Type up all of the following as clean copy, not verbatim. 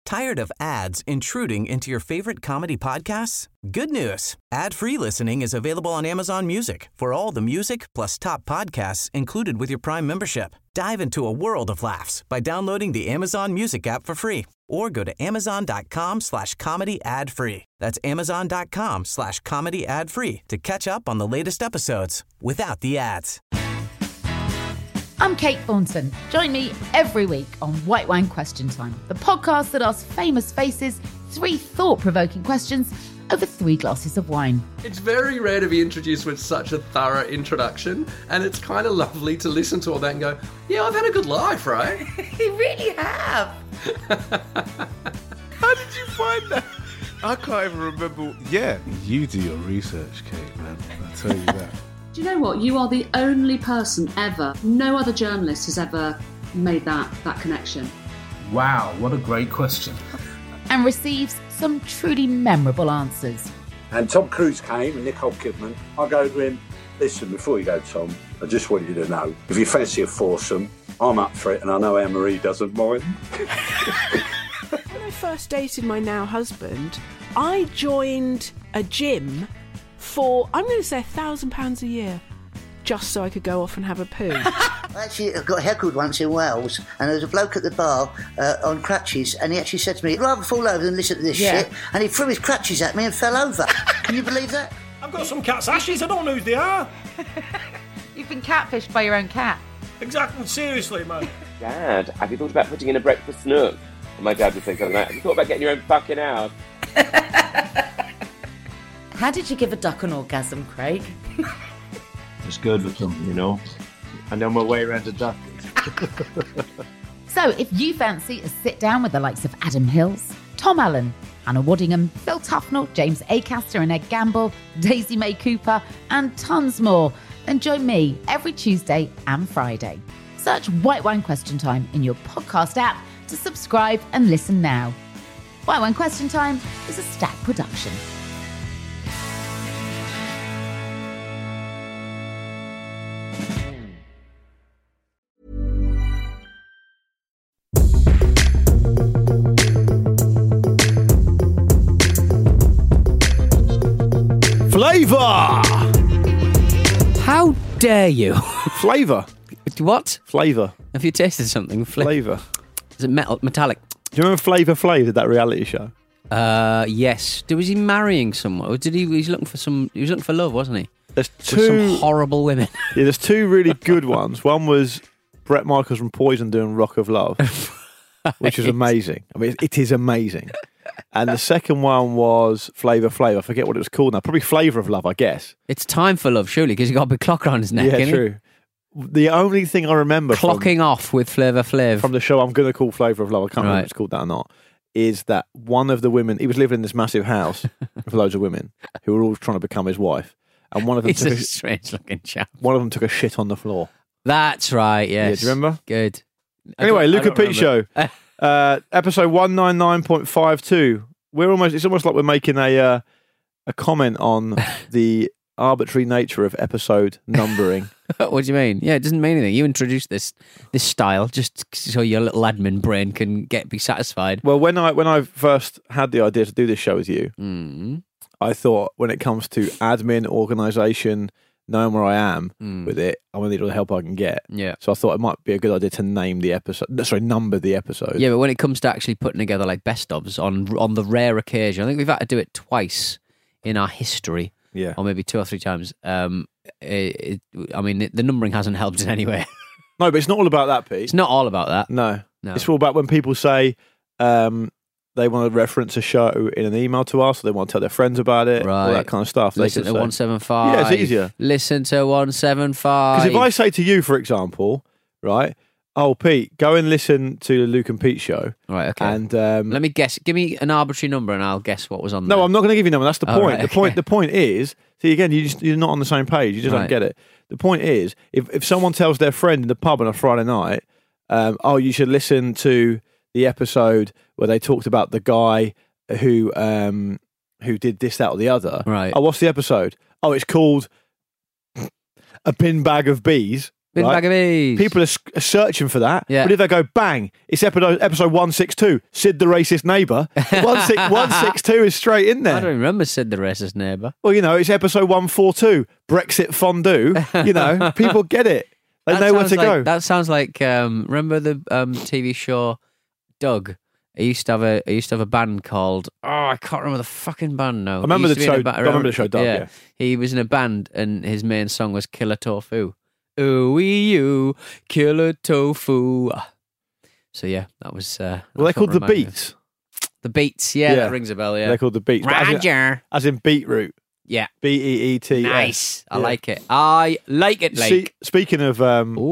Tired of ads intruding into your favorite comedy podcasts? Good news. Ad-free listening is available on Amazon Music for all the music plus top podcasts included with your Prime membership. Dive into a world of laughs by downloading the Amazon Music app for free or go to amazon.com/comedy ad-free. That's amazon.com/comedy ad-free to catch up on the latest episodes without the ads. I'm Kate Thornton. Join me every week on White Wine Question Time, the podcast that asks famous faces 3 thought-provoking questions over 3 glasses of wine. It's very rare to be introduced with such a thorough introduction, and it's kind of lovely to listen to all that and go, yeah, I've had a good life, right? You really have. How did you find that? I can't even remember. Yeah, you do your research, Kate, man. I'll tell you that. Do you know what? You are the only person ever, no other journalist has ever made that connection. Wow, what a great question. And receives some truly memorable answers. And Tom Cruise came and Nicole Kidman. I go to him, listen, before you go, Tom, I just want you to know, if you fancy a foursome, I'm up for it and I know Anne-Marie doesn't mind. When I first dated my now husband, I joined a gym for, I'm going to say £1,000 a year, just so I could go off and have a poo. Actually, I got heckled once in Wales, and there was a bloke at the bar on crutches, and he actually said to me, I'd rather fall over than listen to this shit, and he threw his crutches at me and fell over. Can you believe that? I've got some cat's ashes, I don't know who they are. You've been catfished by your own cat. Exactly, seriously, man. Dad, have you thought about putting in a breakfast nook? And my dad would say something like, have you thought about getting your own fucking house? How did you give a duck an orgasm, Craig? It's good with them, you know. And then we'll way around a duck. So if you fancy a sit down with the likes of Adam Hills, Tom Allen, Hannah Waddingham, Phil Tufnell, James Acaster and Ed Gamble, Daisy May Cooper, and tons more, then join me every Tuesday and Friday. Search White Wine Question Time in your podcast app to subscribe and listen now. White Wine Question Time is a Stack production. Flavour! How dare you? Flavour. What? Flavour. Have you tasted something? Flavour. Is it metallic? Do you remember Flavor Flav, did that reality show? Yes. Was he marrying someone? Or did he? He was looking for love, wasn't he? There's With some horrible women. Yeah, there's 2 really good ones. One was Bret Michaels from Poison doing Rock of Love, which is amazing. I mean, it is amazing. And the second one was Flavor Flav. I forget what it was called now. Probably Flavour of Love, I guess. It's Time for Love, surely, because he got a big clock around his neck. Yeah, true. The only thing I remember clocking off with Flavor Flav from the show I'm going to call Flavour of Love, I can't remember if it's called that or not, is that one of the women, he was living in this massive house with loads of women who were all trying to become his wife. And one of them He's a strange looking chap. One of them took a shit on the floor. That's right, yes. Yeah, do you remember? Good. Anyway, Luca Pete Show, episode 199.52. It's almost like we're making a comment on the arbitrary nature of episode numbering. What do you mean? Yeah, it doesn't mean anything. You introduced this style just so your little admin brain can be satisfied. Well, when I first had the idea to do this show with you, I thought when it comes to admin, organisation, knowing where I am with it, I'm going to need all the help I can get. Yeah. So I thought it might be a good idea to number the episode. Yeah, but when it comes to actually putting together like best ofs on the rare occasion, I think we've had to do it twice in our history. Yeah. Or maybe 2 or 3 times. The numbering hasn't helped in any way. No, but it's not all about that, Pete. It's not all about that. No. It's all about when people say they want to reference a show in an email to us, or they want to tell their friends about it, all that kind of stuff. Listen to 175. Yeah, it's easier. Listen to 175. Because if I say to you, for example, right, oh, Pete, go and listen to the Luke and Pete show. Right, okay. And let me guess. Give me an arbitrary number and I'll guess what was on there. No, I'm not going to give you a number. That's the point. Right, okay. The point is, see, again, you're not on the same page. You just don't get it. The point is, if someone tells their friend in the pub on a Friday night, you should listen to the episode where they talked about the guy who did this, that, or the other. Right. Oh, what's the episode? Oh, it's called A Bin Bag of Bees. Bin right? bag of bees. People are searching for that. Yeah. But if they go, bang, it's episode 162, Sid the racist neighbour. 162 is straight in there. I don't remember Sid the racist neighbour. Well, it's episode 142, Brexit fondue. People get it. They know where to go. That sounds like remember the TV show Doug? I used to have a band called I can't remember the fucking band now. I remember the show. I remember the show Doug. Yeah. He was in a band and his main song was Killer Tofu. Ooh-wee-you, Killer Tofu. So yeah, that was. Well, they're called the Beats. The Beats, yeah, that rings a bell. Yeah, they're called the Beats. Roger, as in beetroot. Yeah, BEET. Nice. I like it. I like it. Like. Speaking of,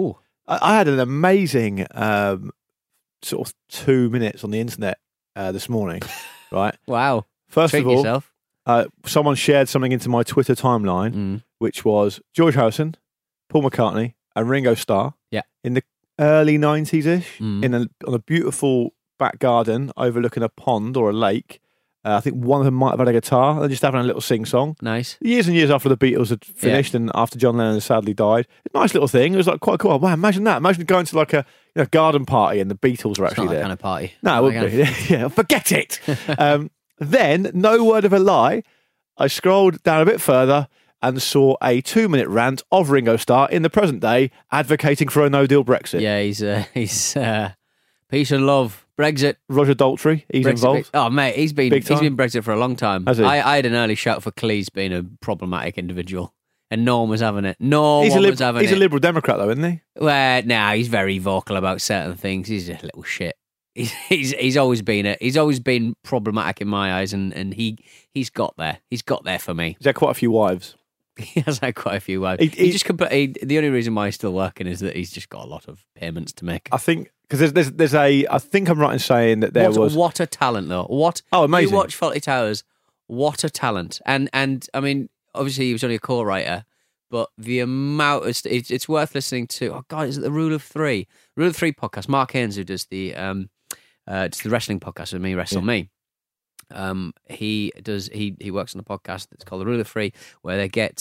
I had an amazing sort of 2 minutes on the internet this morning. Right. Wow. First Treat of all, yourself. Someone shared something into my Twitter timeline, which was George Harrison, Paul McCartney, and Ringo Starr. Yeah. In the early 90s-ish, on a beautiful back garden overlooking a pond or a lake. I think one of them might have had a guitar. They're just having a little sing-song. Nice. Years and years after the Beatles had finished and after John Lennon sadly died. Nice little thing. It was like quite cool. Wow, imagine that. Imagine going to like a garden party and the Beatles were actually not that there. kind of party. No, it wouldn't be. Yeah, forget it. Then, no word of a lie, I scrolled down a bit further and saw a 2-minute rant of Ringo Starr in the present day advocating for a no-deal Brexit. Yeah, he's peace and love. Brexit. Roger Daltrey, he's Brexit, involved. Oh mate, he's been Brexit for a long time. Has he? I had an early shout for Cleese being a problematic individual, and no one was having it. He's a Liberal Democrat though, isn't he? Well, he's very vocal about certain things. He's a little shit. He's always been problematic in my eyes, and he's got there. He's got there for me. He's had quite a few wives. He has had quite a few wives. The only reason why he's still working is that he's just got a lot of payments to make. I think because there's I think I'm right in saying that what a talent though. Amazing. You watch Fawlty Towers, what a talent. And I mean, obviously he was only a co-writer, but the amount of it's worth listening to. Oh God, is it the Rule of Three? Rule of Three podcast. Mark Haynes, who does the wrestling podcast with me, Wrestle Me. He works on a podcast that's called The Rule of Three, where they get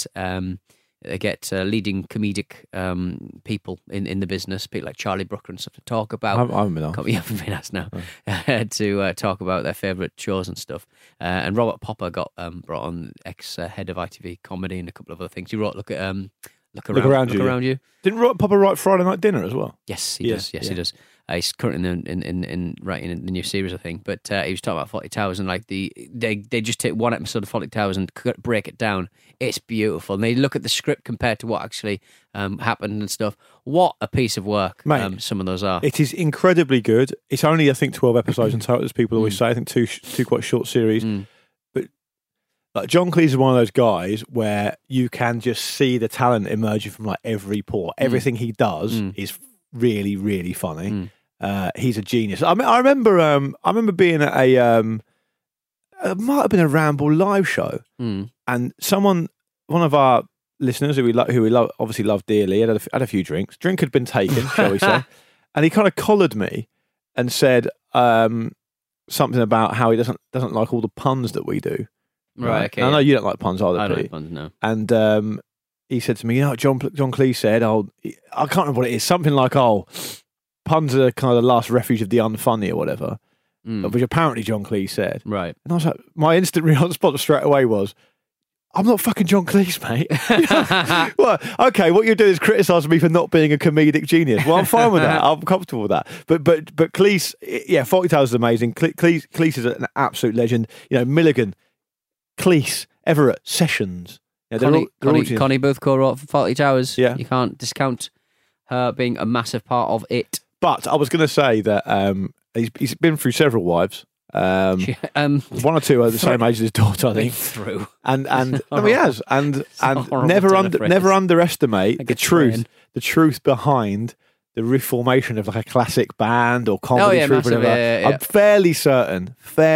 leading comedic people in the business, people like Charlie Brooker and stuff, to talk about. I haven't been asked. You haven't been asked now. To talk about their favourite shows and stuff. And Robert Popper got brought on, ex-head of ITV Comedy and a couple of other things. He wrote Look Around You. Didn't Robert Popper write Friday Night Dinner as well? Yes, he does. Yes, he does. He's currently in writing the new series, I think. But he was talking about Fawlty Towers, and like they just take one episode of Fawlty Towers and break it down. It's beautiful. And they look at the script compared to what actually happened and stuff. What a piece of work, mate, some of those are. It is incredibly good. It's only, I think, 12 episodes in total, as people always say. I think two quite short series. But like John Cleese is one of those guys where you can just see the talent emerging from like every pore. Everything he does is really, really funny. He's a genius. I mean, I remember being at it might have been a Ramble live show, and one of our listeners who we love, obviously love dearly, had a few drinks. Drink had been taken, shall we say, and he kind of collared me and said something about how he doesn't like all the puns that we do. Right. Okay. I know you don't like puns either. I don't like puns, no. And he said to me, John Cleese said, I can't remember what it is, something like, puns are kind of the last refuge of the unfunny or whatever, which apparently John Cleese said. Right. And I was like, my instant response straight away was, I'm not fucking John Cleese, mate. Well, okay, what you're doing is criticising me for not being a comedic genius. Well, I'm fine with that. I'm comfortable with that. But Cleese, Fawlty Towers is amazing. Cleese is an absolute legend. Milligan, Cleese, Everett, Sessions. Connie Booth co-wrote Fawlty Towers. Yeah. You can't discount her being a massive part of it. But I was going to say that he's been through several wives. One or two are the same age as his daughter, I think. Through and he has, and never underestimate the truth behind the reformation of like a classic band or comedy troupe. I'm fairly certain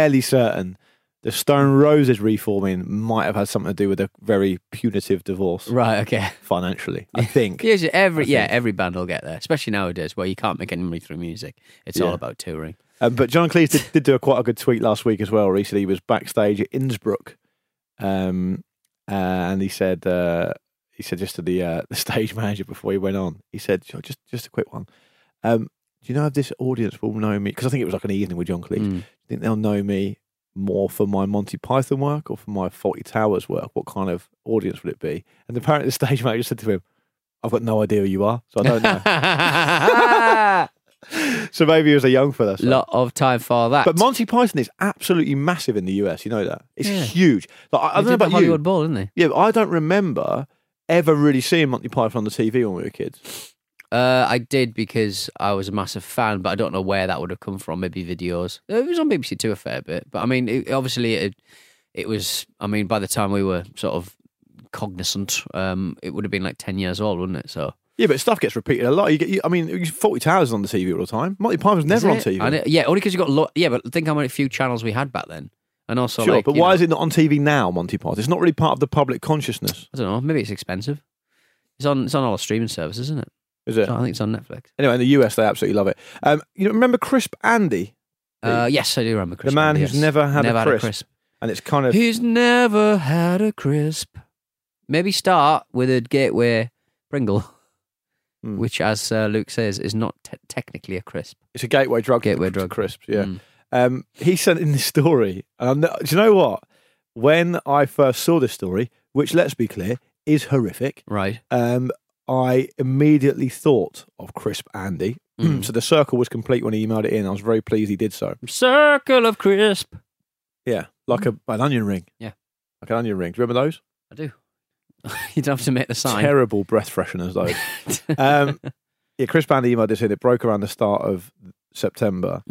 the Stone Roses reforming might have had something to do with a very punitive divorce. Right, okay. Financially, I think. Every band will get there, especially nowadays where you can't make any money through music. It's all about touring. But John Cleese did do quite a good tweet last week as well. Recently, he was backstage at Innsbruck, and he said he said just to the stage manager before he went on, he said, just a quick one. Do you know if this audience will know me? Because I think it was like an evening with John Cleese. Do you think they'll know me more for my Monty Python work or for my Fawlty Towers work? What kind of audience would it be? And apparently the stage manager said to him, I've got no idea who you are, so I don't know. So maybe he was a young fella. So. Lot of time for that. But Monty Python is absolutely massive in the US. You know that? It's huge. Like, I don't know about you. Hollywood Bowl, didn't they? Yeah, but I don't remember ever really seeing Monty Python on the TV when we were kids. I did because I was a massive fan, but I don't know where that would have come from. Maybe videos. It was on BBC Two a fair bit, but I mean, it was. I mean, by the time we were sort of cognizant, it would have been like 10 years old, wouldn't it? So yeah, but stuff gets repeated a lot. I mean, Fawlty Towers on the TV all the time. Monty Python was never on TV. Only because you got but think how many few channels we had back then, and also sure. But why is it not on TV now, Monty Python? It's not really part of the public consciousness. I don't know. Maybe it's expensive. It's on all the streaming services, isn't it? Is it? I think it's on Netflix. Anyway, in the US, they absolutely love it. Remember Crisp Andy? Yes, I do remember Crisp the man Andy, who's never had a crisp. And it's kind of... He's never had a crisp. Maybe start with a Gateway Pringle, which, as Luke says, is not technically a crisp. It's a gateway drug. Gateway drug. Crisps, yeah. He sent in this story. And do you know what? When I first saw this story, which, let's be clear, is horrific. Right. I immediately thought of Crisp Andy. So the circle was complete when he emailed it in. I was very pleased he did so. Circle of crisp. Yeah, like an onion ring. Yeah. Like an onion ring. Do you remember those? I do. You don't have to make the sign. Terrible breath fresheners, those. Yeah, Crisp Andy emailed this in. It broke around the start of September.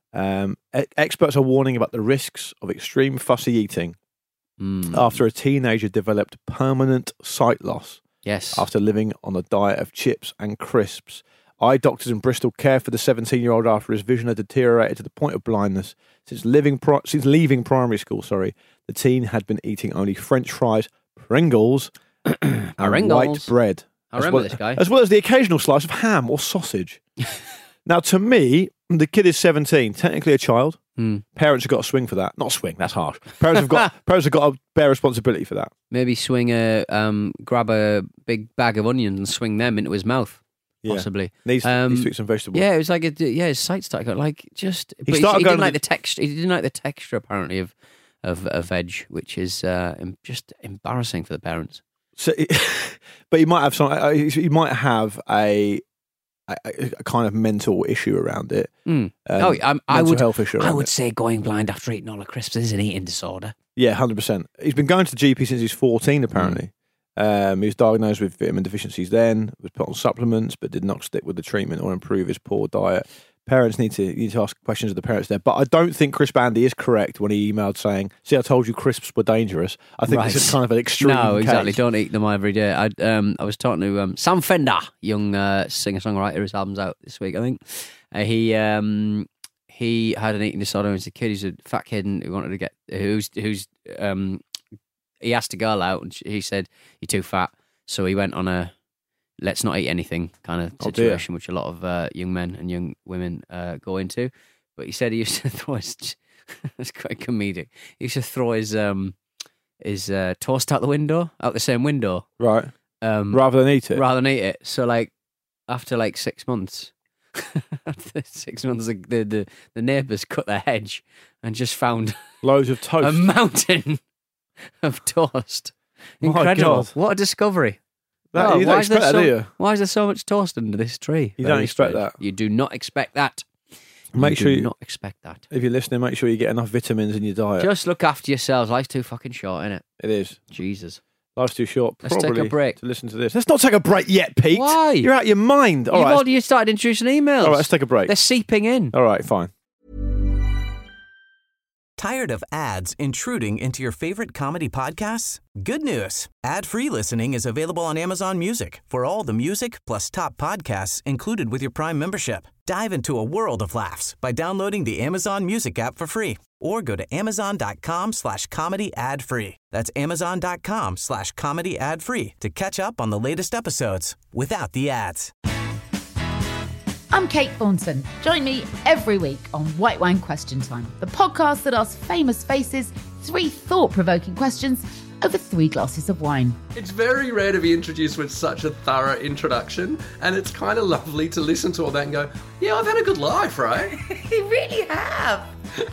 Experts are warning about the risks of extreme fussy eating after a teenager developed permanent sight loss. Yes. After living on a diet of chips and crisps. Eye doctors in Bristol care for the 17-year-old after his vision had deteriorated to the point of blindness. Since leaving primary school, the teen had been eating only French fries, Pringles, and white bread. I remember this guy. As well as the occasional slice of ham or sausage. Now, to me, the kid is 17, technically a child. Parents have got to swing for that. Not swing, that's harsh. Parents have got to bear responsibility for that. Maybe grab a big bag of onions and swing them into his mouth. Yeah. Possibly. Needs to eat some vegetables. Yeah, it was like his sight started like just. He didn't like the texture. He didn't like the texture apparently of veg, which is just embarrassing for the parents. So, but he might have he might have a kind of mental issue around it. I would health issue. I would say going blind after eating all the crisps is an eating disorder. Yeah, 100%. He's been going to the GP since he's 14. Apparently, he was diagnosed with vitamin deficiencies. Then was put on supplements, but did not stick with the treatment or improve his poor diet. Parents need to ask questions of the parents there. But I don't think Crisp Andy is correct when he emailed saying, "See, I told you crisps were dangerous." I think this is kind of an extreme. No, exactly. case. Don't eat them every day. I was talking to Sam Fender, young singer-songwriter. His album's out this week, I think. He had an eating disorder as a kid. He's a fat kid and he wanted to get he asked a girl out and he said, "You're too fat." So he went on a let's not eat anything kind of situation, which a lot of young men and young women go into. But he said he used to throw his it's quite comedic. He used to throw his toast out the same window. Right. Rather than eat it. So like after like 6 months the neighbours cut their hedge and just found loads of toast. A mountain of toast. Incredible. What a discovery. You don't expect that, do you? Why is there so much toast under this tree? You don't expect that. You do not expect that. Make sure you not expect that. If you're listening, make sure you get enough vitamins in your diet. Just look after yourselves. Life's too fucking short, isn't it? It is. Jesus. Life's too short. Let's take a break to listen to this. Let's not take a break yet, Pete. Why? You're out of your mind. You've already started introducing emails. All right, let's take a break. They're seeping in. All right, fine. Tired of ads intruding into your favorite comedy podcasts? Good news. Ad-free listening is available on Amazon Music for all the music plus top podcasts included with your Prime membership. Dive into a world of laughs by downloading the Amazon Music app for free or go to amazon.com/comedy ad-free. That's amazon.com/comedy ad-free to catch up on the latest episodes without the ads. I'm Kate Thornton. Join me every week on White Wine Question Time, the podcast that asks famous faces 3 thought-provoking questions over 3 glasses of wine. It's very rare to be introduced with such a thorough introduction, and it's kind of lovely to listen to all that and go, yeah, I've had a good life, right? You really have.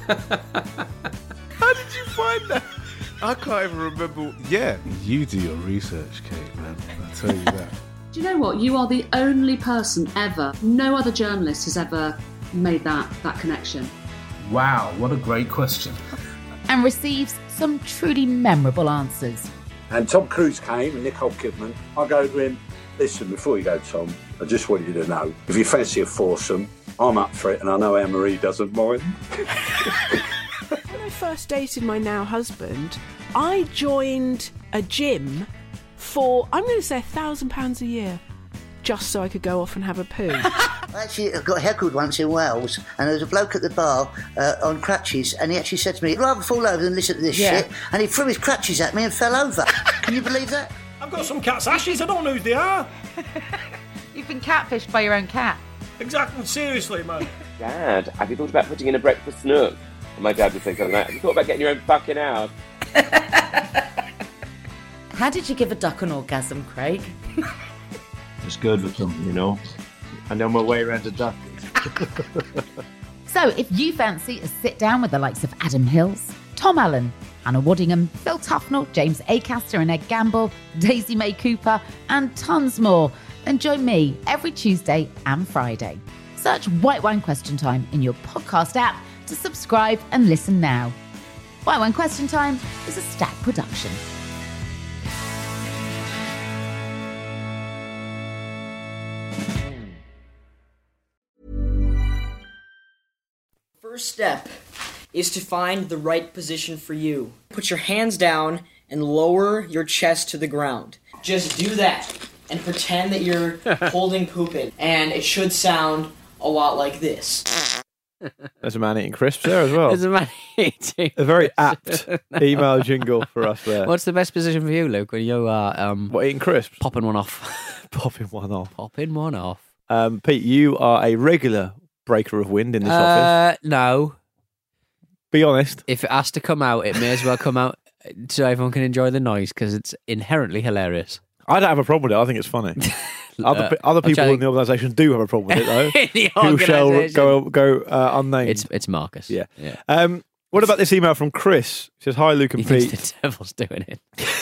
How did you find that? I can't even remember. Yeah, you do your research, Kate, man. I tell you that. Do you know what? You are the only person ever, no other journalist has ever made that connection. Wow, what a great question. And receives some truly memorable answers. And Tom Cruise came and Nicole Kidman. I go to him, listen, before you go, Tom, I just want you to know, if you fancy a foursome, I'm up for it, and I know Anne-Marie doesn't mind. When I first dated my now husband, I joined a gym for, I'm going to say £1,000 a year, just so I could go off and have a poo. I actually got heckled once in Wales, and there was a bloke at the bar on crutches, and he actually said to me, I'd rather fall over than listen to this shit, and he threw his crutches at me and fell over. Can you believe that? I've got some cat's ashes, I don't know who they are. You've been catfished by your own cat. Exactly, seriously, man. Dad, have you thought about putting in a breakfast nook? And my dad would say something like, have you thought about getting your own fucking house? How did you give a duck an orgasm, Craig? It's good with them, you know. I know my way around a duck. So if you fancy a sit down with the likes of Adam Hills, Tom Allen, Hannah Waddingham, Phil Tufnell, James Acaster and Ed Gamble, Daisy May Cooper, and tons more, then join me every Tuesday and Friday. Search White Wine Question Time in your podcast app to subscribe and listen now. White Wine Question Time is a Stack production. First step is to find the right position for you. Put your hands down and lower your chest to the ground. Just do that and pretend that you're holding poop in, and it should sound a lot like this. There's a man eating crisps there as well. There's a man eating a very apt email jingle for us there. What's the best position for you, Luke, when you are eating crisps? Popping one off. Popping one off. Popping one off. Pete, you are a regular breaker of wind in this office. No. Be honest. If it has to come out, it may as well come out so everyone can enjoy the noise, because it's inherently hilarious. I don't have a problem with it. I think it's funny. Other people in the organisation do have a problem with it, though. Who shall go unnamed. It's Marcus. Yeah. What about this email from Chris? It says, hi, Luke and Pete. The devil's doing it.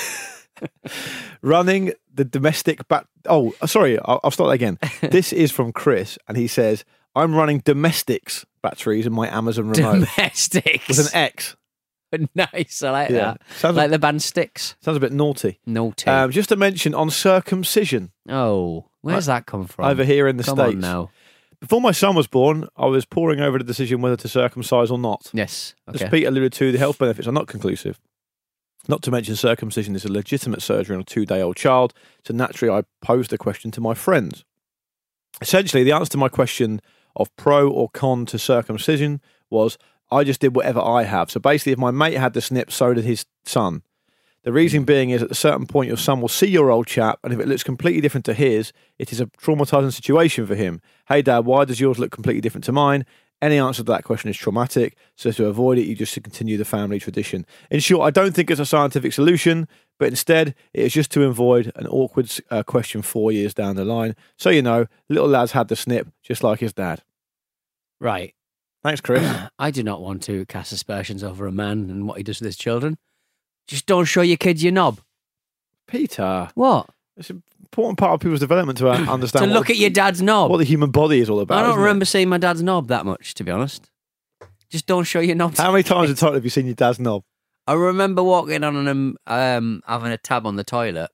Running the domestic I'll start that again. This is from Chris, and he says, I'm running domestics batteries in my Amazon remote. Domestics? With an X. Nice, I like that. Sounds like the band Styx. Sounds a bit naughty. Naughty. Just to mention on circumcision. Oh, where's that come from? Over here in the Come States. on now. Before my son was born, I was poring over the decision whether to circumcise or not. Yes. Okay. As Pete alluded to, the health benefits are not conclusive. Not to mention circumcision is a legitimate surgery on a 2-day-old child, so naturally I posed the question to my friends. Essentially, the answer to my question of pro or con to circumcision was, I just did whatever I have. So basically, if my mate had the snip, so did his son. The reason being is at a certain point, your son will see your old chap, and if it looks completely different to his, it is a traumatising situation for him. Hey, Dad, why does yours look completely different to mine? Any answer to that question is traumatic, so to avoid it, you just continue the family tradition. In short, I don't think it's a scientific solution, but instead, it is just to avoid an awkward question 4 years down the line. So, little lad's had the snip, just like his dad. Right. Thanks, Chris. I do not want to cast aspersions over a man and what he does with his children. Just don't show your kids your knob. Peter. What? It's an important part of people's development to understand to look at your dad's knob. What the human body is all about. I don't remember seeing my dad's knob that much, to be honest. Just don't show your knob. How many times in total have you seen your dad's knob? I remember walking on and having a tab on the toilet.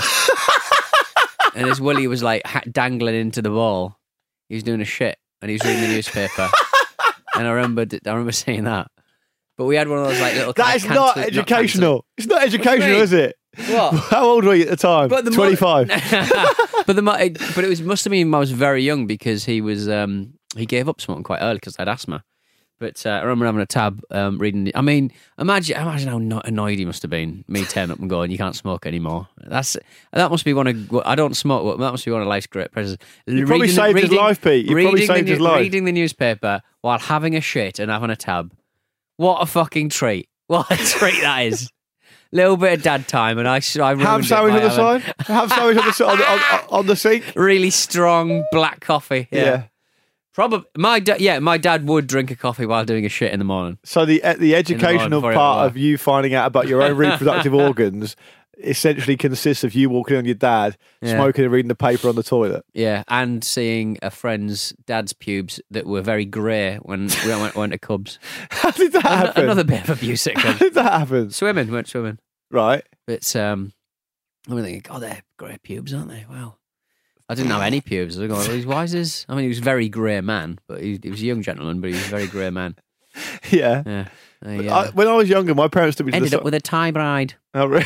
And his willy was like dangling into the wall. He was doing a shit and he was reading the newspaper. And I remember seeing that. But we had one of those like little... That is not educational. It's not educational, is it? What? How old were you at the time? 25. But it must have been I was very young, because he gave up smoking quite early because I had asthma. But I remember having a tab reading. Imagine how annoyed he must have been. Me turning up and going, "You can't smoke anymore." That must be one of. I don't smoke. But that must be one of life's great pleasures. You probably saved his life, Pete. You probably saved his life. Reading the newspaper while having a shit and having a tab. What a fucking treat! What a treat that is. little bit of dad time, and I ruined Ham it sandwich by on the having side. Ham sandwich on the sink. Really strong black coffee. Yeah. Probably my dad would drink a coffee while doing a shit in the morning. So the educational before he part went of you finding out about your own reproductive organs essentially consists of you walking on your dad, smoking and reading the paper on the toilet. Yeah, and seeing a friend's dad's pubes that were very grey when we went to Cubs. How did that happen? Another bit of abuse at Cubs. How did that happen? Went swimming. Right. But I'm thinking, God, they're grey pubes, aren't they? Wow. I didn't have any pubes. I was going, why is this? I mean, he was a very grey man, but he was a young gentleman, but he was a very grey man. Yeah. When I was younger, my parents took me to ended up with a Thai bride. Oh, really?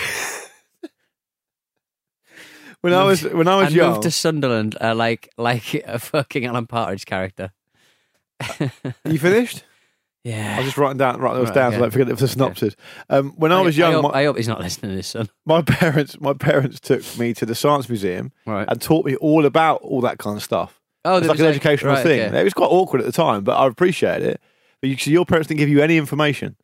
When I was young, moved to Sunderland like a fucking Alan Partridge character. You finished? Yeah. I was just writing those down so I don't forget the synopsis. When I was I young, hope he's not listening to this, son. My parents took me to the Science Museum and taught me all about all that kind of stuff. Oh, it's like an educational thing. Okay. It was quite awkward at the time, but I appreciated it. But your parents didn't give you any information.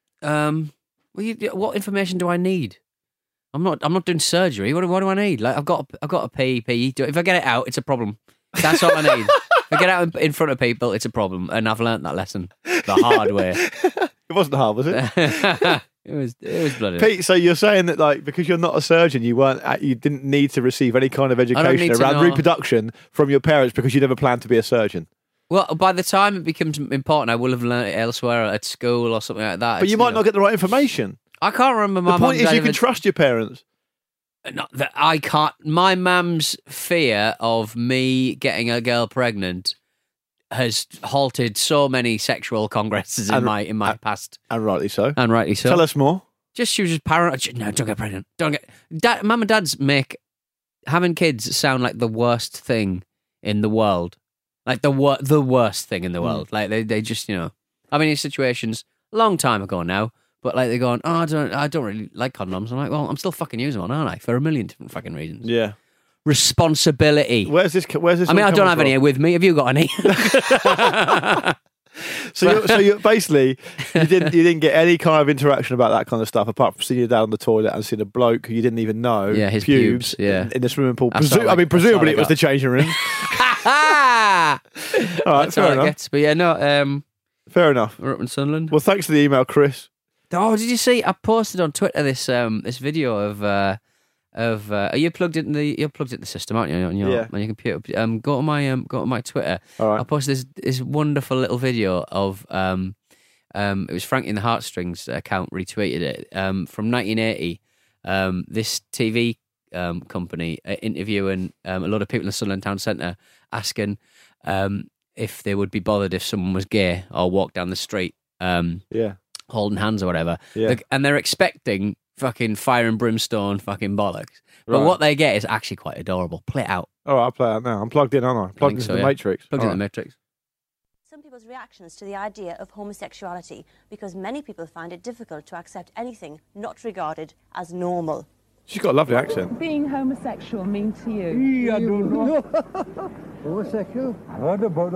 What information do I need? I'm not doing surgery. What do I need? Like I've got a pee. If I get it out, it's a problem. That's all I need. If I get out in front of people, it's a problem, and I've learnt that lesson the hard way. It wasn't hard, was it? It was bloody. Pete, so you're saying that like because you're not a surgeon, you didn't need to receive any kind of education around reproduction from your parents because you never planned to be a surgeon. Well, by the time it becomes important, I will have learnt it elsewhere at school or something like that. But you might not get the right information. I can't remember my The point is you can trust your parents. Not that I can't. My mum's fear of me getting a girl pregnant has halted so many sexual congresses in my past. And rightly so. Tell us more. She was just paranoid. No, don't get pregnant. Mum and Dad's make having kids sound like the worst thing in the world. Like the worst thing in the world. Like they just, I mean, in situations a long time ago now. But like they're going, I don't really like condoms. I'm like, well, I'm still fucking using one, aren't I? For a million different fucking reasons. Yeah. Responsibility. Where's this? I mean, I don't have any with me. Have you got any? So you basically you didn't get any kind of interaction about that kind of stuff apart from seeing your dad on the toilet and seeing a bloke who you didn't even know. Yeah, his pubes. In the swimming pool. Presumably it was the changing room. All right, that's fair enough. But yeah, no. Fair enough. We're up in Sunderland. Well, thanks for the email, Chris. Oh, did you see? I posted on Twitter this video of are you plugged into the system, aren't you? On your computer. Go to my Twitter. All right. I posted this wonderful little video of it was Frankie and the Heartstrings account retweeted it from 1980. This TV company interviewing a lot of people in the Sunderland Town Centre asking if they would be bothered if someone was gay or walked down the street. Holding hands or whatever. Yeah. And they're expecting fucking fire and brimstone fucking bollocks. But Right. what they get is actually quite adorable. Play it out. All right, I'll play it out now. I'm plugged in, aren't I? Plugged into the Matrix. Plugged into the Matrix. Some people's reactions to the idea of homosexuality because many people find it difficult to accept anything not regarded as normal. She's got a lovely accent. Being homosexual mean to you? I don't know. Homosexual? I heard about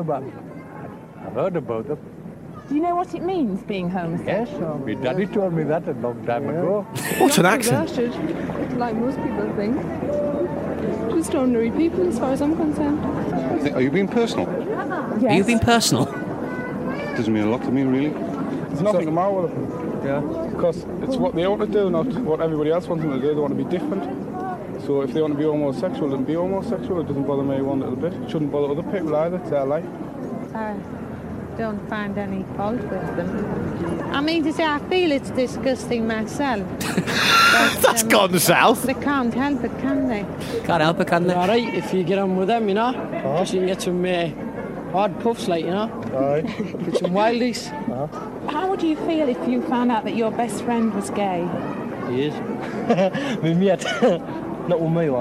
them. Do you know what it means, being homosexual? Yes, my daddy told me that a long time ago. What an accent. Like most people think. Just ordinary people, as far as I'm concerned. Are you being personal? Yes. Are you being personal? Doesn't mean a lot to me, really. There's nothing the matter with them. Yeah. Because it's what they want to do, not what everybody else wants them to do. They want to be different. So if they want to be homosexual, then be homosexual. It doesn't bother me one little bit. It shouldn't bother other people either. It's their life. Don't find any fault with them. I mean to say, I feel it's disgusting myself. But, That's gone south. They can't help it, can they? Can't help it, can they? All right, if you get on with them, just you can get some hard puffs, like, Aye. With some wildies. How would you feel if you found out that your best friend was gay? He is. With me, not with me, what?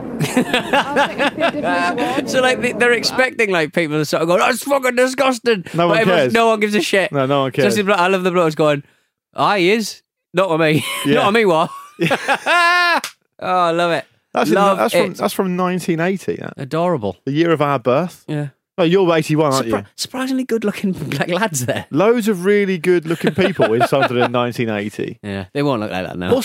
So like they're expecting like people to sort of go, that's fucking disgusting. No one cares. No one gives a shit. No one cares. Just, I love the blokes going, he is. Not with me. Yeah. Not with me, what? Oh, I love it. That's from 1980. That. Adorable. The year of our birth. Yeah. Oh, you're 81, aren't you? Surprisingly good-looking black lads there. Loads of really good-looking people in Sunderland in 1980. Yeah, they won't look like that now. Also,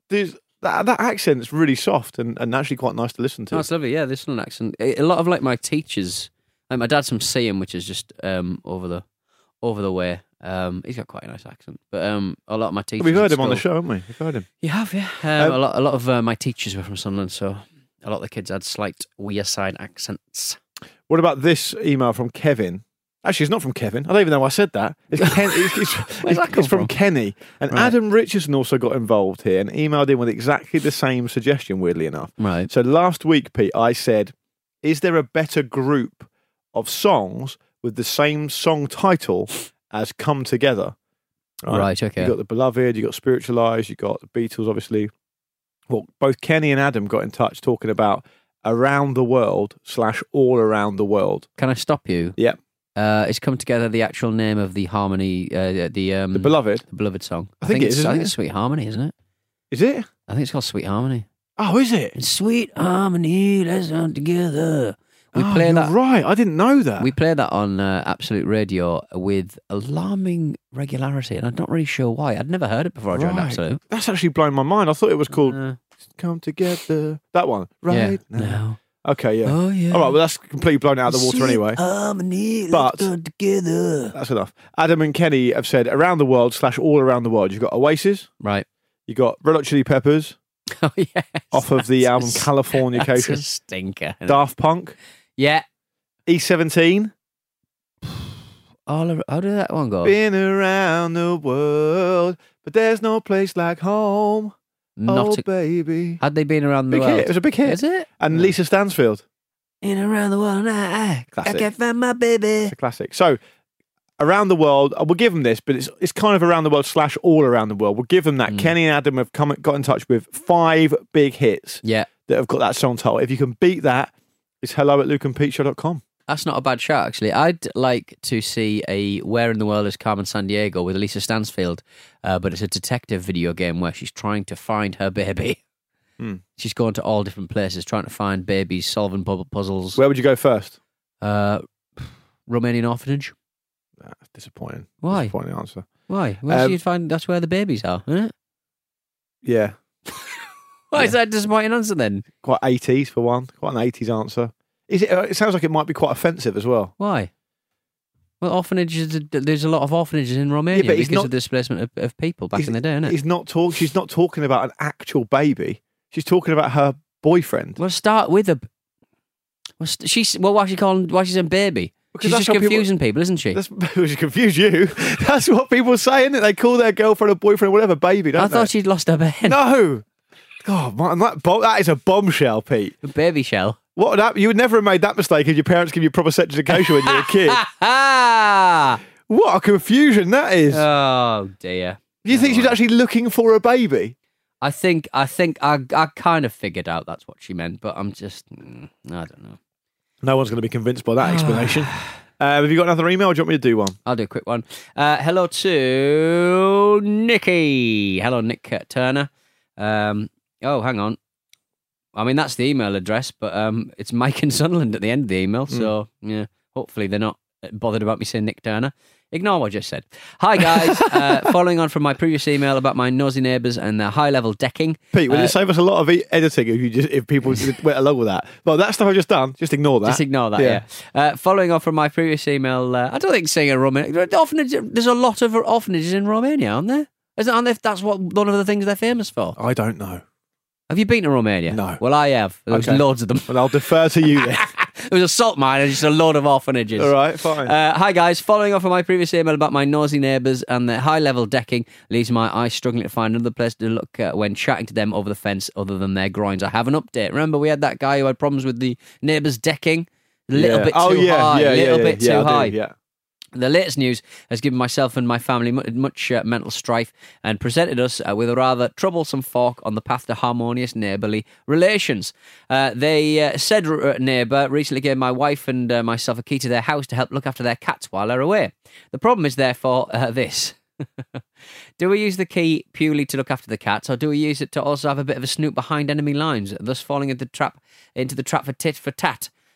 that accent's really soft and actually quite nice to listen to. Oh, it's lovely. Yeah, this little accent. A lot of like my teachers, like my dad's from Seaham, which is just over the way. He's got quite a nice accent, but a lot of my teachers. We've heard him on the show, haven't we? We've heard him. You have, yeah. A lot of my teachers were from Sunderland, so a lot of the kids had slight weird-side accents. What about this email from Kevin? Actually, it's not from Kevin. I don't even know why I said that. It's it's from Kenny. And Right. Adam Richardson also got involved here and emailed in with exactly the same suggestion, weirdly enough. Right. So last week, Pete, I said, is there a better group of songs with the same song title as Come Together? Right, okay. You got The Beloved, you got Spiritualized, you got the Beatles, obviously. Well, both Kenny and Adam got in touch talking about Around the World / All Around the World. Can I stop you? Yep. Is Come Together the actual name of the harmony? The Beloved? The Beloved song. I think it is, I think isn't it's Sweet Harmony, isn't it? Is it? I think it's called Sweet Harmony. Oh, is it? Sweet Harmony, let's come together. We play you're that. right. I didn't know that. We play that on Absolute Radio with alarming regularity, and I'm not really sure why. I'd never heard it before I joined Right. Absolute. That's actually blown my mind. I thought it was called Come Together. That one. Right now. Okay, yeah. Oh, yeah. All right, well, that's completely blown out of the water Sweet anyway. Harmony, But- let's come together. That's enough. Adam and Kenny have said Around the World / All Around the World. You've got Oasis. Right. You've got Red Hot Chili Peppers. Oh, yes. Off of the album That's a Californication. stinker. isn't it? Daft Punk. Yeah. E17. How did that one go? Been around the world, but there's no place like home. Not a- baby. Had they been around the Big world? hit. It was a big hit. Is it? And Lisa Stansfield. In around the world, I Classic. can't find my baby. It's a classic. So, Around the World, we'll give them this, but it's kind of Around the World / All Around the World. We'll give them that. Kenny and Adam have got in touch with 5 big hits Yeah. that have got that song title. If you can beat that, it's hello@lukeandpeteshow.com. That's not a bad shout, actually. I'd like to see a Where in the World is Carmen Sandiego with Lisa Stansfield, but it's a detective video game where she's trying to find her baby. She's going to all different places, trying to find babies, solving puzzles. Where would you go first? Romanian orphanage. That's disappointing. Why? Disappointing answer. Why? Where do you find that's where the babies are, isn't it? Yeah. Why is that a disappointing answer then? Quite 80s for one. Quite an 80s answer. Is it? It sounds like it might be quite offensive as well. Why? Well, orphanages. There's a lot of orphanages in Romania but he's because not- of the displacement of people back in the day, isn't it? She's not talking about an actual baby. She's talking about her boyfriend. Well, start with a. Why is she saying baby? Because She's that's just what people- confusing people, isn't she? That's she confuse you. That's what people say, isn't it? They call their girlfriend or boyfriend, whatever, baby. Don't I they? thought she'd lost her man. No. God, man, that is a bombshell, Pete. A baby shell. What? You would never have made that mistake if your parents give you proper sex education when you were a kid. What a confusion that is. Oh dear. Do you think she's actually looking for a baby? I think I kind of figured out that's what she meant, but I'm just I don't know. No one's going to be convinced by that explanation. Have you got another email or do you want me to do one? I'll do a quick one. Hello to Nicky. Hello, Nick Turner. Oh, hang on. I mean, that's the email address, but it's Mike in Sunderland at the end of the email, so yeah, hopefully they're not bothered about me saying Nick Turner. Ignore what I just said. Hi, guys. Following on from my previous email about my nosy neighbours and their high-level decking. Pete, will it save us a lot of editing if people went along with that? Well, that stuff I've just done, just ignore that. Just ignore that, yeah. Following on from my previous email, I don't think seeing a Romania... There's a lot of orphanages in Romania, aren't there? Aren't there? That's one of the things they're famous for. I don't know. Have you been to Romania? No. Well, I have. There's Okay. loads of them. Well, I'll defer to you then. There was a salt mine and just a load of orphanages. All right, fine. Hi, guys. Following on from my previous email about my nosy neighbours and their high-level decking leaves my eyes struggling to find another place to look when chatting to them over the fence other than their groins. I have an update. Remember, we had that guy who had problems with the neighbours' decking? A little bit too high. A little bit too high. Yeah. The latest news has given myself and my family much mental strife and presented us with a rather troublesome fork on the path to harmonious neighbourly relations. Said neighbour recently gave my wife and myself a key to their house to help look after their cats while they're away. The problem is therefore this. Do we use the key purely to look after the cats, or do we use it to also have a bit of a snoop behind enemy lines, thus falling into the trap for tit for tat?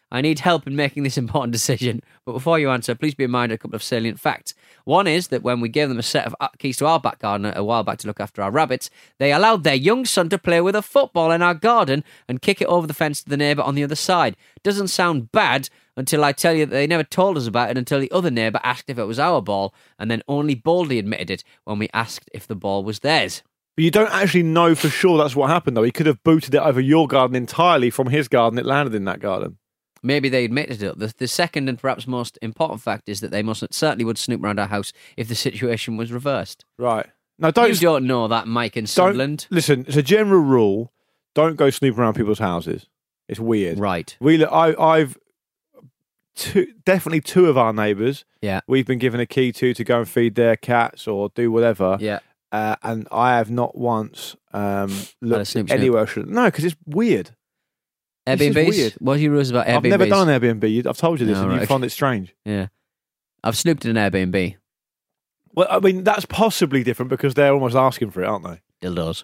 I need help in making this important decision. But before you answer, please be reminded of a couple of salient facts. One is that when we gave them a set of keys to our back garden a while back to look after our rabbits, they allowed their young son to play with a football in our garden and kick it over the fence to the neighbour on the other side. Doesn't sound bad until I tell you that they never told us about it until the other neighbour asked if it was our ball, and then only boldly admitted it when we asked if the ball was theirs. But you don't actually know for sure that's what happened, though. He could have booted it over your garden entirely from his garden. It landed in that garden. Maybe they admitted it. The second and perhaps most important fact is that they certainly would snoop around our house if the situation was reversed. Right. Now, You don't know that, Mike in Sunderland. Listen, it's a general rule. Don't go snooping around people's houses. It's weird. Right. I've definitely two of our neighbours. Yeah. We've been given a key to go and feed their cats or do whatever. Yeah. And I have not once looked snoop. anywhere. No, because it's weird. Airbnbs? Weird. What are your rules about Airbnbs? I've never done an Airbnb. I've told you this, No, and right. you find it strange. Yeah. I've snooped in an Airbnb. Well, I mean, that's possibly different because they're almost asking for it, aren't they? Dildos.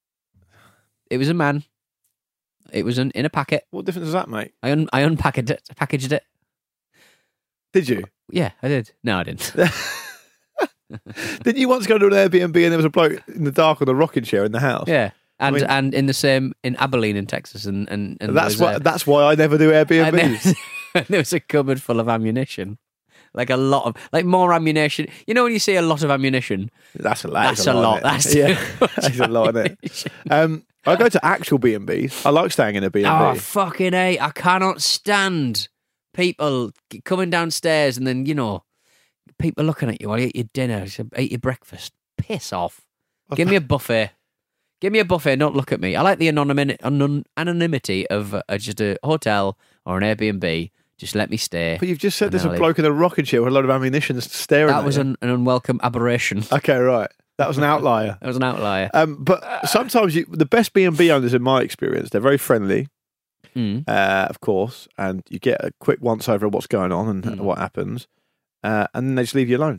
It was a man. It was in a packet. What difference does that make? I unpackaged it. Packaged it. Did you? Yeah, I did. No, I didn't. Didn't you once go to an Airbnb and there was a bloke in the dark on a rocking chair in the house? Yeah. And I mean- and in the same in Abilene in Texas and That's there's why I never do and Airbnbs. there was a cupboard full of ammunition. Like a lot of more ammunition. You know when you see a lot of ammunition? That's a lot. That's a lot. That's That's a lot, isn't it? I go to actual B&Bs. I like staying in a B&B. Oh, fucking A. I cannot stand people coming downstairs and then, people looking at you while you eat your dinner, eat your breakfast. Piss off. Give me a buffet. Give me a buffet, don't look at me. I like the anonymity of just a hotel or an Airbnb. Just let me stay. But you've just said there's a bloke in a rocking chair with a load of ammunition staring at you. That was an unwelcome aberration. Okay, right. That was an outlier. That was an outlier. But sometimes the best B&B owners, in my experience, they're very friendly, of course, and you get a quick once-over of what's going on and what happens, and then they just leave you alone.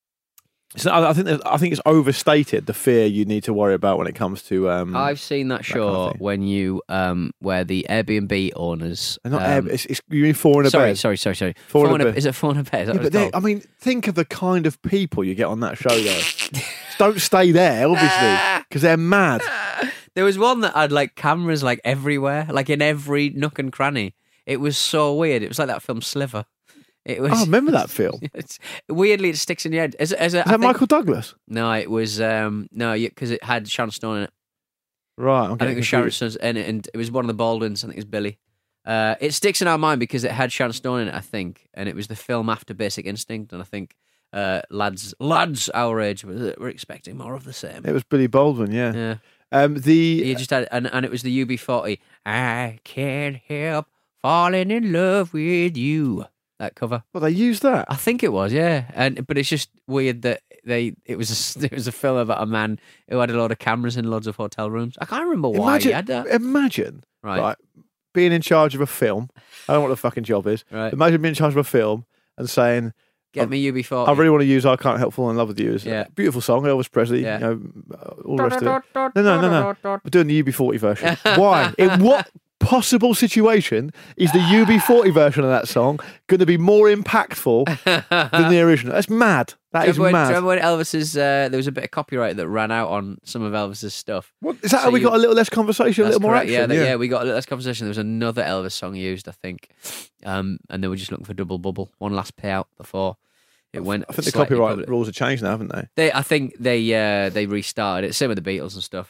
So I think it's overstated, the fear you need to worry about when it comes to. I've seen that show when you where the Airbnb owners. They're not it's you mean Four in a Bed? Sorry. Four in a Bed. Is it Four in a Bed? Is that Yeah, what it's but I mean, think of the kind of people you get on that show, though. Don't stay there, obviously, because they're mad. There was one that had cameras everywhere, in every nook and cranny. It was so weird. It was like that film Sliver. It was. I remember that film. Weirdly, it sticks in your head. Is that Michael Douglas? No, it was because it had Sharon Stone in it. Right, I think it was Sharon Stone in it, and it was one of the Baldwins. I think it was Billy. It sticks in our mind because it had Sharon Stone in it, I think, and it was the film after Basic Instinct, and I think lads our age were expecting more of the same. It was Billy Baldwin, yeah. Yeah. He just had, and it was the UB40. I can't help falling in love with you. That cover. Well, they used that. I think it was, yeah. But it's just weird that it was a film about a man who had a lot of cameras in loads of hotel rooms. I can't remember why he had that. Imagine, right, being in charge of a film. I don't know what the fucking job is. Right. Imagine being in charge of a film and saying, "Get me UB40." I really want to use "I Can't Help Falling in Love with You." It's a beautiful song, Elvis Presley. Yeah. All the rest of it. No. We're doing the UB40 version. Why? In what possible situation is the UB40 version of that song going to be more impactful than the original? That's mad. That is mad. Do you remember when Elvis's there was a bit of copyright that ran out on some of Elvis's stuff? What, is that how we got a little less conversation, a little more action? Yeah, we got a little less conversation. There was another Elvis song used, I think, and they were just looking for double bubble, one last payout before it went. I think the copyright rules have changed now, haven't they? I think they restarted it. Same with the Beatles and stuff.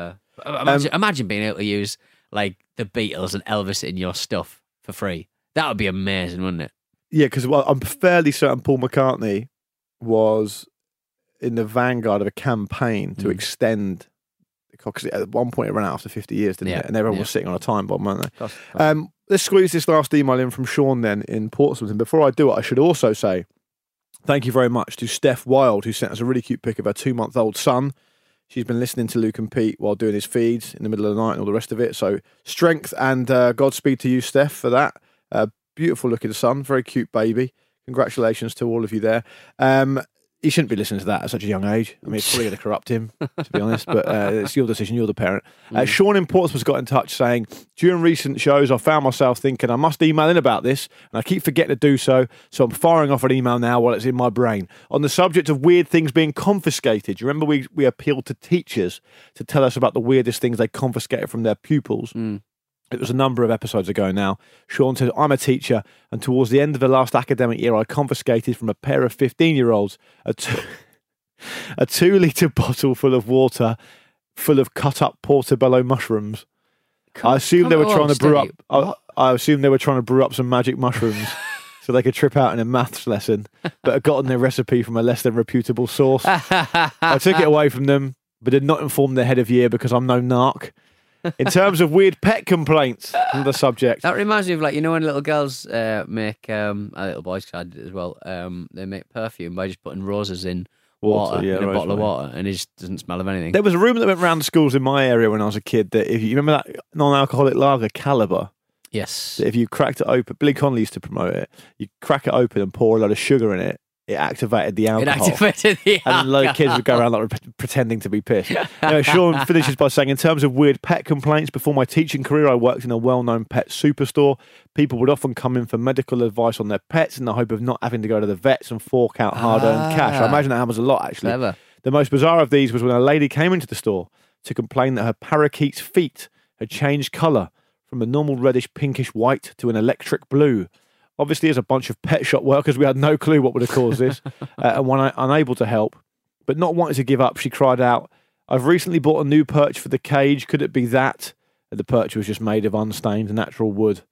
Imagine being able to use the Beatles and Elvis in your stuff for free. That would be amazing, wouldn't it? Yeah, because I'm fairly certain Paul McCartney was in the vanguard of a campaign to extend, because at one point it ran out after 50 years, didn't it? And everyone was sitting on a time bomb, weren't they? Let's squeeze this last email in from Sean then in Portsmouth. And before I do it, I should also say thank you very much to Steph Wild, who sent us a really cute pic of her 2-month-old son. She's been listening to Luke and Pete while doing his feeds in the middle of the night and all the rest of it. So strength and Godspeed to you, Steph, for that. Beautiful looking son, very cute baby. Congratulations to all of you there. he shouldn't be listening to that at such a young age. I mean, it's probably going to corrupt him, to be honest, but it's your decision. You're the parent. Sean in Portsmouth got in touch saying, during recent shows, I found myself thinking I must email in about this, and I keep forgetting to do so I'm firing off an email now while it's in my brain. On the subject of weird things being confiscated, do you remember we appealed to teachers to tell us about the weirdest things they confiscated from their pupils? It was a number of episodes ago now. Sean said, I'm a teacher, and towards the end of the last academic year, I confiscated from a pair of 15-year-olds a 2-litre bottle full of water full of cut-up portobello mushrooms. I assumed they were trying to brew up. I assumed they were trying to brew up some magic mushrooms so they could trip out in a maths lesson, but had gotten their recipe from a less than reputable source. I took it away from them, but did not inform their head of year because I'm no narc. In terms of weird pet complaints on the subject. That reminds me of, like, you know when little girls make, little boys, because I did it as well, they make perfume by just putting roses in water in a bottle of water, and it just doesn't smell of anything. There was a rumour that went around the schools in my area when I was a kid that if you remember that non-alcoholic lager, Caliber? Yes. That if you cracked it open, Billy Connolly used to promote it, you crack it open and pour a lot of sugar in it, it activated the alcohol. And a lot of kids would go around like pretending to be pissed. Anyway, Sean finishes by saying, in terms of weird pet complaints, before my teaching career, I worked in a well-known pet superstore. People would often come in for medical advice on their pets in the hope of not having to go to the vets and fork out hard-earned cash. I imagine that happens a lot, actually. Clever. The most bizarre of these was when a lady came into the store to complain that her parakeet's feet had changed colour from a normal reddish pinkish white to an electric blue. Obviously, as a bunch of pet shop workers, we had no clue what would have caused this. And when unable to help, but not wanting to give up, she cried out, I've recently bought a new perch for the cage. Could it be that? And the perch was just made of unstained natural wood.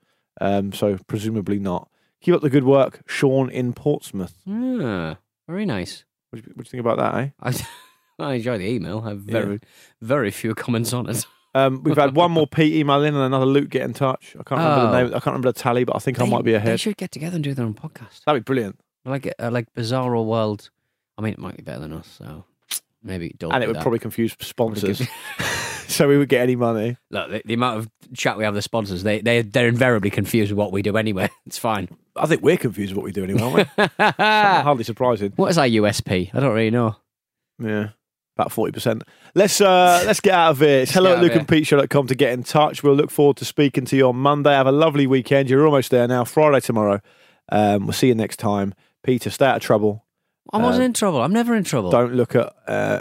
So presumably not. Keep up the good work, Sean in Portsmouth. Yeah, very nice. What do you think about that, eh? I enjoy the email. I have very few comments on it. We've had one more Pete email in and another Luke get in touch. I can't remember the name. I can't remember the tally, but I think I might be ahead. They should get together and do their own podcast. That'd be brilliant. Like Bizarro World. I mean, it might be better than us, so maybe don't. And it would probably confuse sponsors, so we would get any money. Look, the amount of chat we have with the sponsors, they're invariably confused with what we do anyway. It's fine. I think we're confused with what we do anyway, aren't we? Hardly surprising. What is our USP? I don't really know. Yeah. About 40%. Let's get out of here. It's hello@lukeandpeteshow.com to get in touch. We'll look forward to speaking to you on Monday. Have a lovely weekend. You're almost there now. Friday tomorrow. We'll see you next time. Peter, stay out of trouble. I wasn't in trouble. I'm never in trouble. Don't look at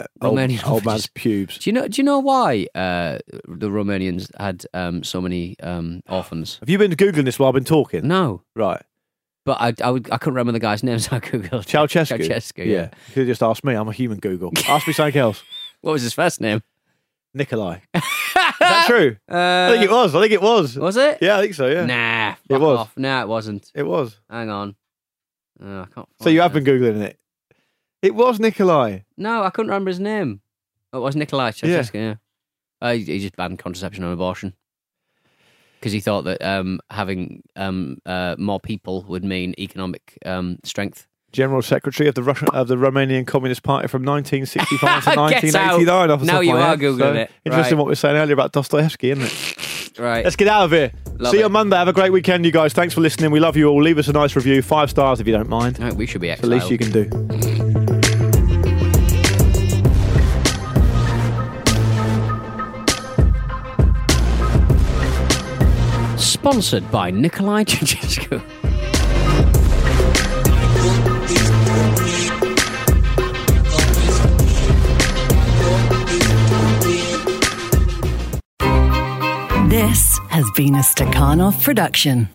old man's pubes. Do you know why the Romanians had so many orphans? Have you been Googling this while I've been talking? No. Right. But I couldn't remember the guy's name, so I googled Ceausescu. Yeah. You could have just asked me. I'm a human Google. Ask me something else. What was his first name? Nikolai. Is that true? I think it was. Was it? Yeah, I think so, yeah. Nah. It was. Off. Nah, it wasn't. It was. Hang on. I can't find So you have been Googling it? It was Nikolai. No, I couldn't remember his name. It was Nikolai Ceausescu, yeah. He just banned contraception and abortion. Because he thought that having more people would mean economic strength. General Secretary of the Romanian Communist Party from 1965 to 1989. Off the now top of you my are head. Googling it. Interesting Right. what we were saying earlier about Dostoevsky, isn't it? Right. Let's get out of here. See you on Monday. Have a great weekend, you guys. Thanks for listening. We love you all. Leave us a nice review. 5 stars if you don't mind. No, we should be It's the least you can do. Sponsored by Nikolai Ceausescu. This has been a Stakhanov production.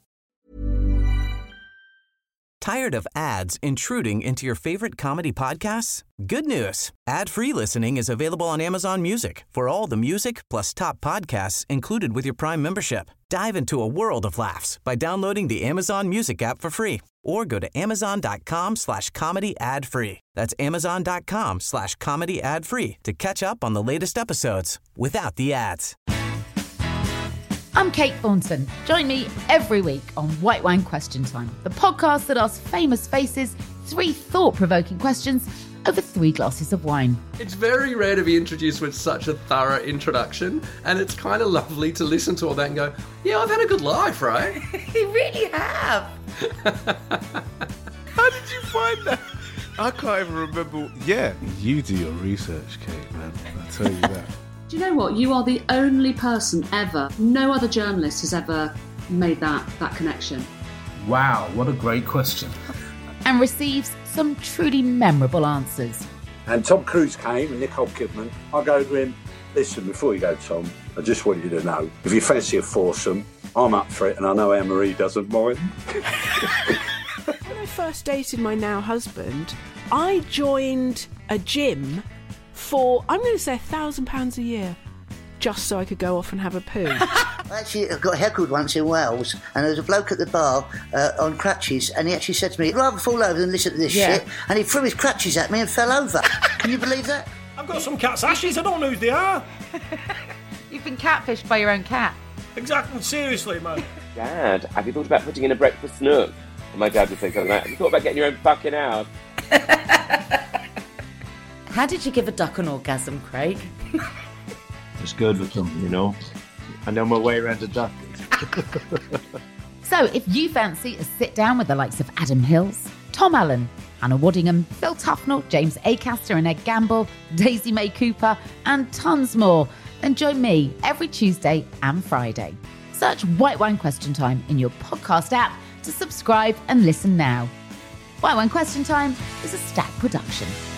Tired of ads intruding into your favorite comedy podcasts? Good news. Ad-free listening is available on Amazon Music for all the music plus top podcasts included with your Prime membership. Dive into a world of laughs by downloading the Amazon Music app for free or go to amazon.com/comedy ad-free. That's amazon.com/comedy ad-free to catch up on the latest episodes without the ads. I'm Kate Thornton. Join me every week on White Wine Question Time, the podcast that asks famous faces 3 thought-provoking questions over 3 glasses of wine. It's very rare to be introduced with such a thorough introduction, and it's kind of lovely to listen to all that and go, yeah, I've had a good life, right? You really have. How did you find that? I can't even remember. Yeah, you do your research, Kate, man. I tell you that. Do you know what? You are the only person ever. No other journalist has ever made that connection. Wow, what a great question. And receives some truly memorable answers. And Tom Cruise came and Nicole Kidman. I go to him, listen, before you go, Tom, I just want you to know, if you fancy a foursome, I'm up for it, and I know Anne-Marie doesn't mind. When I first dated my now husband, I joined a gym for, I'm going to say £1,000 a year, just so I could go off and have a poo. I actually got heckled once in Wales, and there was a bloke at the bar on crutches, and he actually said to me, I'd rather fall over than listen to this shit, and he threw his crutches at me and fell over. Can you believe that? I've got some cat's ashes, I don't know who they are. You've been catfished by your own cat. Exactly, seriously, man. Dad, have you thought about putting in a breakfast nook? And my dad would say something like, have you thought about getting your own fucking house? How did you give a duck an orgasm, Craig? It's good for company, you know. I know my way around a duck. So if you fancy a sit down with the likes of Adam Hills, Tom Allen, Hannah Waddingham, Phil Tufnell, James Acaster and Ed Gamble, Daisy May Cooper, and tons more, then join me every Tuesday and Friday. Search White Wine Question Time in your podcast app to subscribe and listen now. White Wine Question Time is a Stack production.